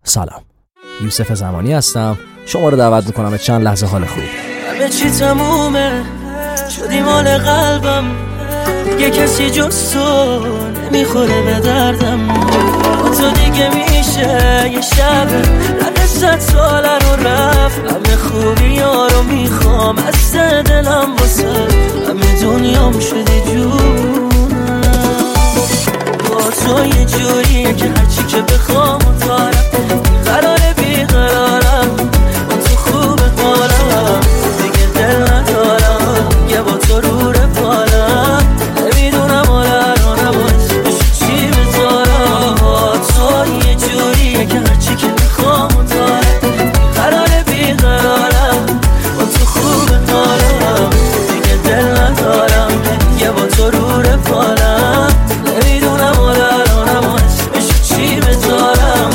سلام، یوسف زمانی هستم. شما رو دعوت میکنم به چند لحظه حال خوب. همه چی تمومه، شدی مال قلبم، دیگه کسی جز تو نمیخوره به دردم. با تو دیگه میشه یه شب رد 100 ساله رو رفت. همه خوبی ها رو میخوام از دلم، واسه همه دنیام شدی جونم. با تو یه جوریه که هرچی که بخوام و دارم، قراره بیقرارم، با تو خوب حالم، دیگه دل ندارم، یه با تو رو رفالم. نمیدونم الانم اسمش چی بذارم. با تو یه جوریه که هرچی که بخوام و دارم، قراره بیقرارم، با تو خوب حالم، دیگه دل ندارم، یه با تو رو رفالم. نمیدونم الانم اسمش چی بذارم.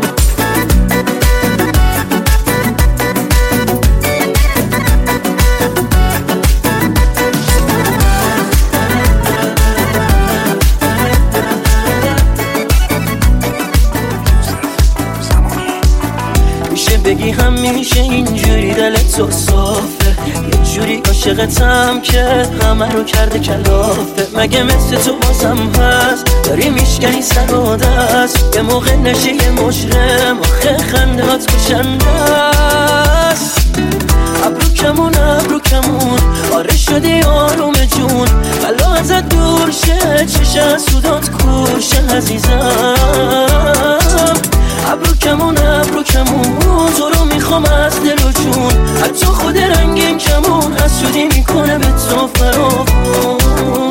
بگی همیشه اینجوری دلت تو صافه، یه جوری عاشقتم که همه رو کرده کلافه. مگه مثل تو بازم هست داری میشکنی سر و دست؟ یه موقع نشی یه مجرم، آخه خنده هات کشنده است. ابرو کمون آره شدی آروم جون، بلا ازت دور شه، چشه سودات کوشه عزیزم. ابرو کمون تو رو میخوام از دل و جون، حتی خود رنگین کمون حسودی میکنه به تو فراوون.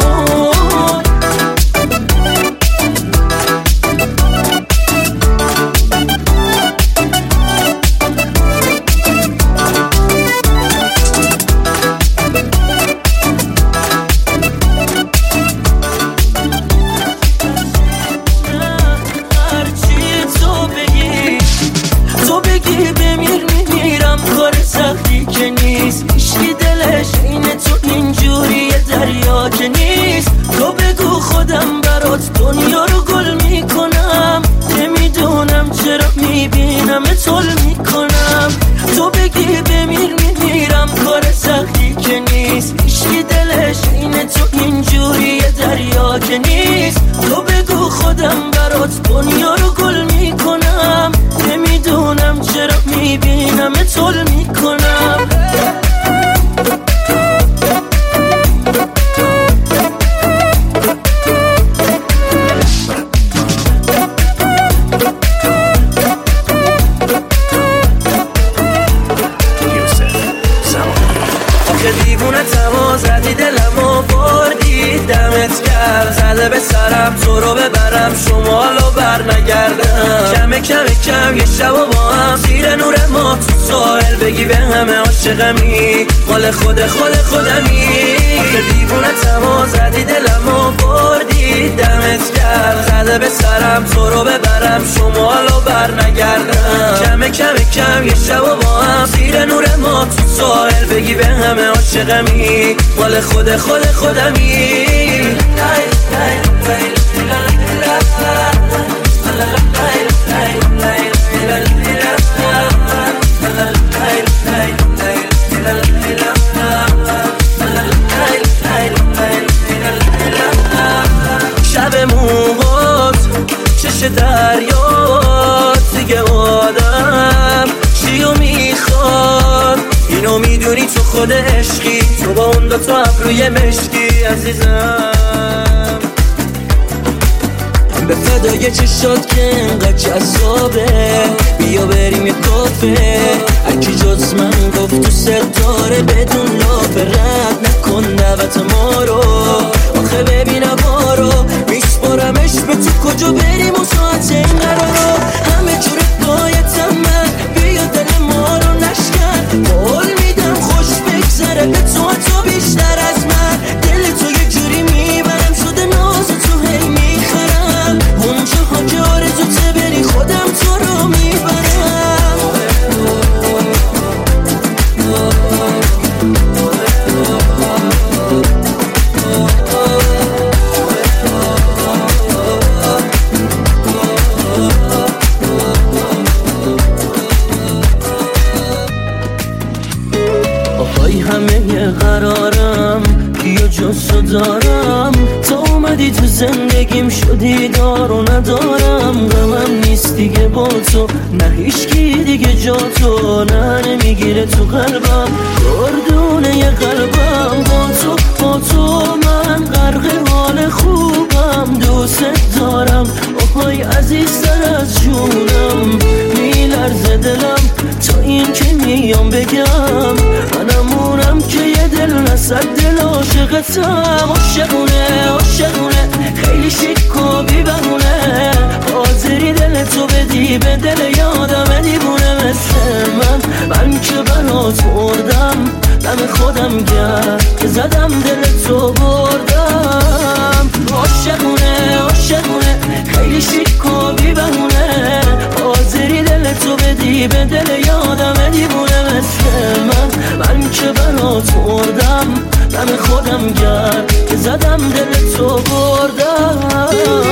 دنیا رو گل میکنم، نمیدونم چرا میبینم تول میکنم. تو بگی بمیر میمیرم، کار سختی که نیست، هیچکی دلش اینه تو اینجوری دریا که نیست. تو بگو خودم برات دنیا رو گل میکنم، نمیدونم چرا میبینم تول میکنم. زدی دلمو بردی، دمت گرم، زده به سرم تو رو ببرم شمالو بر نگردم. کم یه شب و با هم زیر نور ما تو ساحل، بگی به همه عاشقمی، مال خودمی. آخه دیوونتم زدی دلمو بردی، دمت گرم، زده به سرم تو رو ببرم شمالو بر نگردم. کم یه شب و با هم زیر نور ما تو ساحل، بگی به همه عاشقمی، مال خودمی. شب موهات چش دریات، دیگه آدم چیو میخواد؟ اینو میدونی تو خود عشقی، تو با اون دوتا ابروی مشکی عزیزم. به فدای چشات که انقدر جذابه، بیا بریم یه کافه، هرکی جز من گفت تو ستاره بدون لافه، رد نکن دعوت ما رو، آخه ببین هوا رو میسپارمش به تو، کجا بریم و ساعت این قرارو، همه جور بایدم من، بیا دل ما رو نشکن، قول میدم خوش بگذره به تو بیشتر از من، دل تو یه جوری میبرم شده ناز تو هی میخرم، اونجاها که آرزوته بری خودم تو رو میبرم. دارم. تا اومدی تو زندگیم شدی دار و ندارم. غمم نیست دیگه با تو، نه هیچکی دیگه جا تو، نه نمیگیره تو قلبم گردونه یه قلبم. با تو من غرق حال خوبم، دوست دارم آهای عزیزتر از جونم. میلرزه دلم تا این که میام بگم، منمونم که یه دل نصد دل عاشقتم. عاشقونه خیلی شیک و بی بهونه، حاضری دل تو بدی به دل یادم دیوونه مثل من که برات مردم، دم خودم گرد که زدم دل تو بردم. عاشقونه خیلی شیک و بی بهونه، حاضری دل تو بدی به دل یادم دیوونه مثل من که برات مردم، دم خودم گرد که زدم دل تو بردم.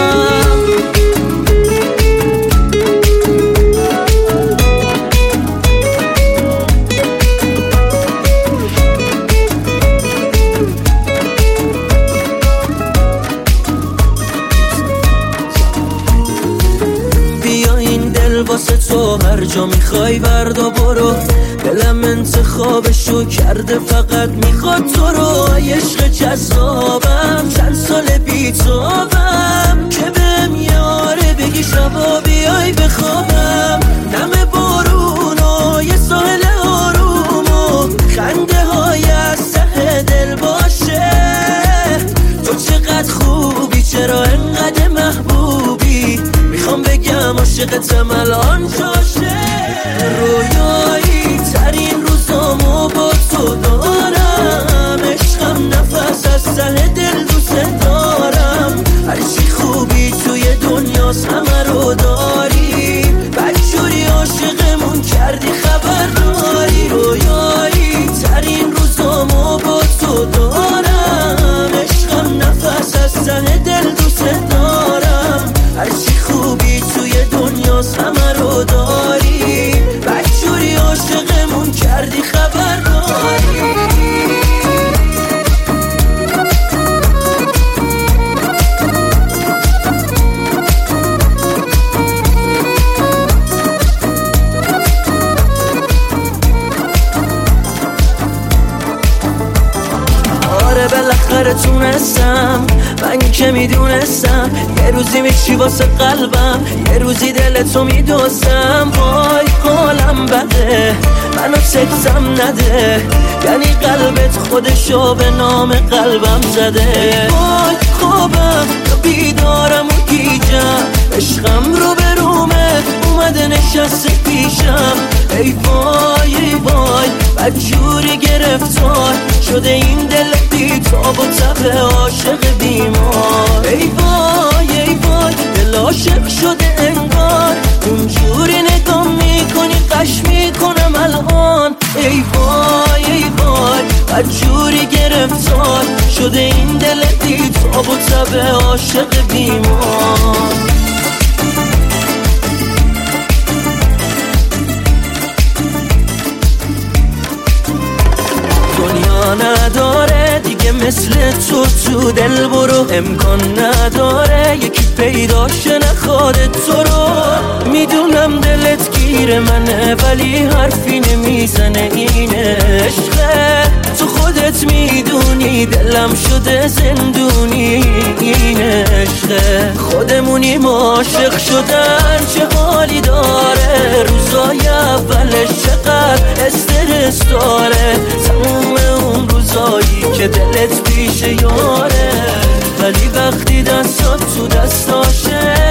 واسه تو هر جا میخوای بردا برو، دلم انتخابشو کرده فقط میخواد تو رو. عشق جذابم چند سال بیتابم، که بهم یاره بگی شبا بیای بخوابم. دم بارون و یه ساحل آروم و خنده های از ته دل باشه. تو چقدر خوبی، چرا انقدر محبوبی، میخوام بگم عاشقتم الان جاشه. رویایی ترین روزامو با تو دارم، عشقم نفس از ته دل دوست دارم. هرچی خوبی توی دنیاست همه رو داری، بدجوری عاشقمون کردی خبر داری. رویایی ترین روزامو با تو دارم، عشقم نفس از ته دل دوست دارم. هرچی خوبی توی دنیاست همه رو داری، بدجوری عاشقمون کردی خبر داری. بالاخره تونستم، من که میدونستم یه روزی میشی واسه قلبم، یه روزی دلتو میدوزم. وای حالم بده، منو سکسم نده، یعنی قلبت خودشو به نام قلبم زده. وای خوابم بیدارم و گیجم، عشقم رو به رومه اومده نشسته پیشم. ای وای ای وای بدجوری گرفتار شده این دل بیتاب و تب عاشق بیمار. ای وای ای وای دل عاشق شده انگار، اونجوری نگاه میکنی قش میکنم الان. ای وای ای وای بدجوری گرفتار شده این دل بیتاب و تب عاشق بیمار. نداره دیگه مثل تو دل برو، امکان نداره یکی پیداشه نخواد تو رو. میدونم دلت گیر منه ولی حرفی نمیزنه، این عشقه تو خودت میدونی، دلم شده زندونی این عشقه. خودمونیم عاشق شدن چه حالی داره، روزای اولش چقدر استرس داره، تموم اون روزایی که دلت پیش یاره، ولی وقتی دستات تو دستاشه